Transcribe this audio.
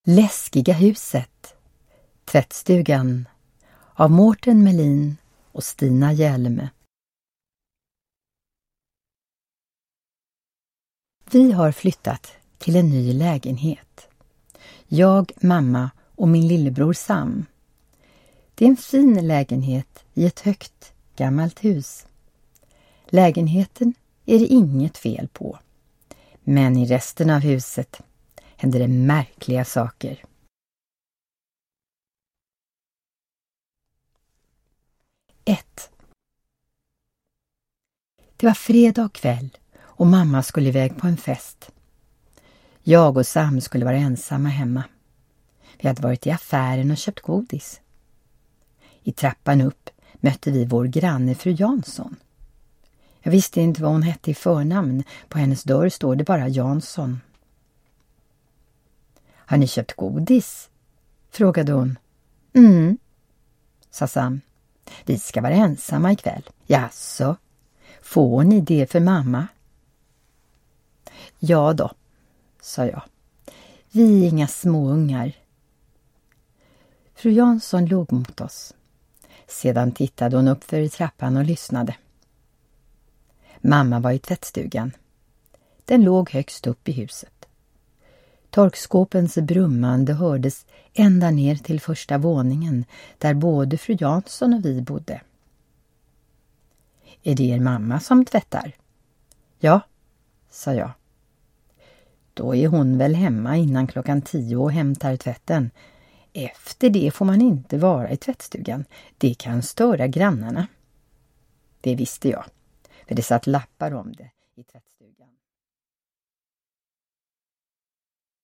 Läskiga huset. Tvättstugan av Mårten Melin och Stina Hjelm. Vi har flyttat till en ny lägenhet. Jag, mamma och min lillebror Sam. Det är en fin lägenhet i ett högt, gammalt hus. Lägenheten är det inget fel på. Men i resten av huset händer det märkliga saker. Det var fredag kväll och mamma skulle iväg på en fest. Jag och Sam skulle vara ensamma hemma. Vi hade varit i affären och köpt godis. I trappan upp mötte vi vår granne fru Jansson. Jag visste inte vad hon hette i förnamn. På hennes dörr står det bara Jansson. Har ni köpt godis? Frågade hon. Sa Sam. Vi ska vara ensamma ikväll. Jaså, får ni det för mamma? Ja då, sa jag. Vi är inga småungar. Fru Jansson log mot oss. Sedan tittade hon upp för i trappan och lyssnade. Mamma var i tvättstugan. Den låg högst upp i huset. Torkskåpens brummande hördes ända ner till första våningen där både fru Jansson och vi bodde. Är det er mamma som tvättar? Ja, sa jag. Då är hon väl hemma innan 10:00 och hämtar tvätten. Efter det får man inte vara i tvättstugan. Det kan störa grannarna. Det visste jag, för det satt lappar om det i tvättstugan.